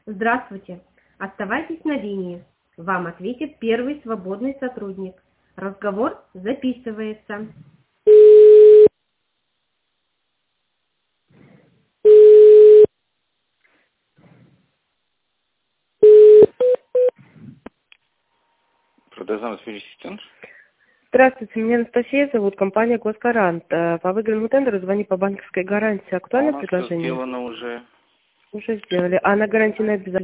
Здравствуйте. Оставайтесь на линии. Вам ответит первый свободный сотрудник. Разговор записывается. Продолжаем ассистент. Здравствуйте, меня Анастасия зовут, компания Госкарант. По выигранному тендеру звони по банковской гарантии. А у Актуальное нас все предложение? сделано уже. Уже сделали. А на гарантийное обязательство?